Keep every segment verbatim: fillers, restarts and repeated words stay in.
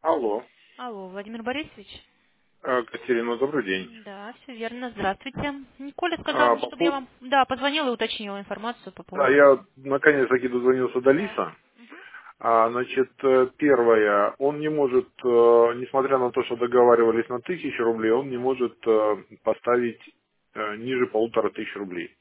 Алло. Алло, Владимир Борисович? А, Катерина, добрый день. Да, все верно. Здравствуйте. Николя А, сказал, по чтобы я пов- вам, да, позвонила и уточнила информацию по Да, поводу. я наконец-таки дозвонился до Да. Лиса. А, значит, э, первое, он не может, э, несмотря на то, что договаривались на тысячу рублей, он не Да. может э, поставить э, ниже полутора тысяч рублей.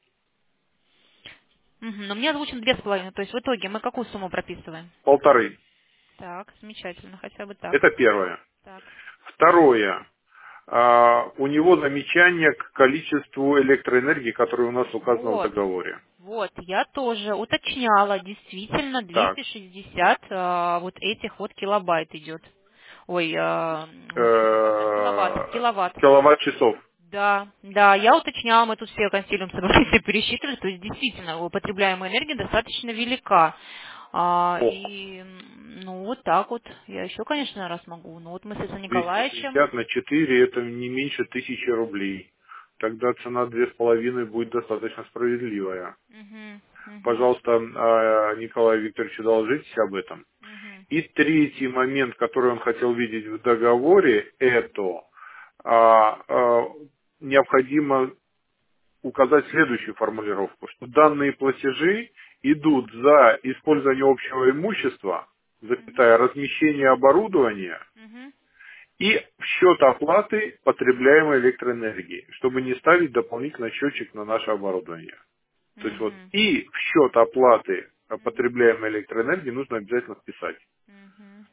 Мгм, но мне озвучен две с половиной, то есть в итоге мы какую сумму прописываем? Полторы. Так, замечательно, хотя бы так. Это первое. Так. Второе. А, у него замечание к количеству электроэнергии, которое у нас указано в Вот. договоре. Вот, я тоже уточняла, действительно Так. двести шестьдесят а, вот этих вот килобайт идет. Ой, а, господи, боже, киловатт, Э, киловатт. киловатт-часов. Да, да, я уточняла, мы тут все консилиум собрались и пересчитывали, то есть действительно употребляемая энергия достаточно велика. А, Ох. и, м, ну, вот так вот. Я еще, конечно, раз могу. Ну, вот мы с Исаем двести Николаевичем. шестьдесят на четыре это не меньше тысячи рублей. Тогда цена две с половиной будет достаточно справедливая. Мгм, мгм, Пожалуйста, а, Николаю Викторовичу доложитесь об этом. мгм, И третий момент, который он хотел видеть в договоре, это а, а, необходимо указать следующую формулировку, что данные платежи идут за использование общего имущества, мгм, запятая, размещение оборудования мгм, и в счет оплаты потребляемой электроэнергии, чтобы не ставить дополнительно счетчик на наше оборудование. То есть вот мгм, и в счет оплаты потребляемой электроэнергии нужно обязательно вписать. мгм.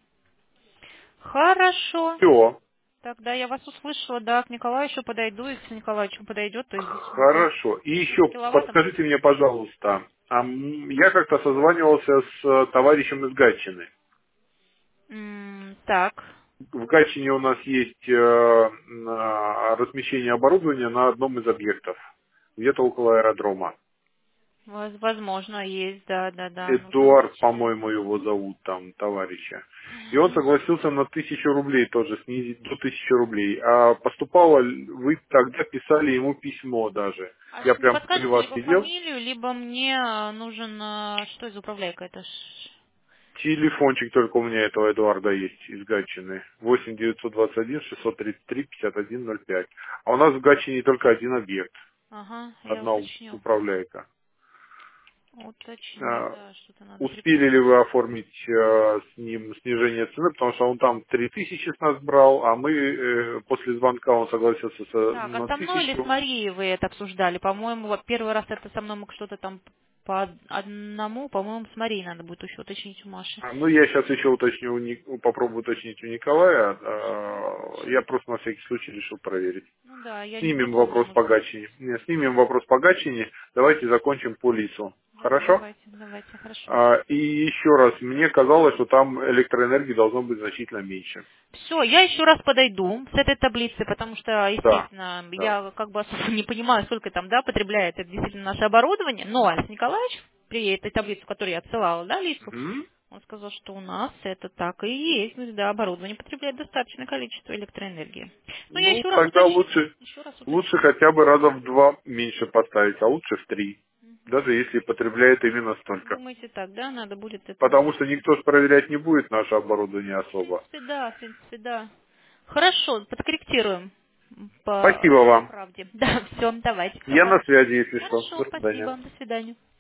Хорошо. Все. Тогда я вас услышала, да, к Николаевичу подойду, и к Николаевичу подойдет, то есть действительно Хорошо. И еще шесть киловатт. подскажите мне, пожалуйста, а м, я как-то созванивался с э, товарищем из Гатчины. М, Так, В Гатчине у нас есть э, м, а, размещение оборудования на одном из объектов, где-то около аэродрома. воз- возможно, есть, да, да, да, нужно Эдуард, уточнить. по-моему, его зовут там, товарища. И он согласился на тысячу рублей тоже, снизить до тысячи рублей. А поступало, л- вы тогда писали ему письмо даже. А Я не прям при подскажете вас либо сидел. фамилию, либо мне э, нужен, э, что из управляйка это ж... Телефончик только у меня этого Эдуарда есть из Гатчины. восемь девятьсот двадцать один шестьсот тридцать три пятьдесят один ноль пять. А у нас в Гатчине только один объект. Ага, я Одна уточню. управляйка. Уточню, А, да, что-то надо Успели ли припомнить. вы оформить э, с ним снижение цены, потому что он там три тысячи с нас брал, а мы э, после звонка он согласился со- Так, а на со мной или с тысячу. Марией вы это обсуждали? По-моему, вот первый раз это со мной мы что-то там по одному, по-моему, с Марией надо будет еще уточнить у Маши. А, Ну, я сейчас еще уточню, у Ник- попробую уточнить у Николая. Угу, э, Я уточните. просто на всякий случай решил проверить. Ну да, я не Снимем против вопрос заодно по узнать. Гатчине. Не, снимем вопрос по Гатчине. Давайте закончим по Лису. Да, Хорошо? давайте, давайте, хорошо. А, И еще раз, мне казалось, что там электроэнергии должно быть значительно меньше. Все, я еще раз подойду с этой таблицы, потому что, Да, естественно, да. я как бы особо не понимаю, сколько там, да, потребляет это действительно наше оборудование, но Алексей Николаевич при этой таблице, которую я отсылала, да, Лису, Мгм. он сказал, что у нас это так и есть, ну, да, оборудование потребляет достаточное количество электроэнергии. Но я Ну, еще раз тогда уточню, лучше, еще раз лучше уточню. хотя бы раза в два меньше поставить, а лучше в три. Даже если потребляет именно столько. Думаете так, да, надо будет это Потому что уточнить? никто ж проверять не будет наше оборудование Ну, в особо. принципе, да, в принципе, да. Хорошо, подкорректируем Спасибо по, по вам. правде. Да, все, давайте Я тогда. на связи, если что. Хорошо, До свидания. спасибо, до свидания.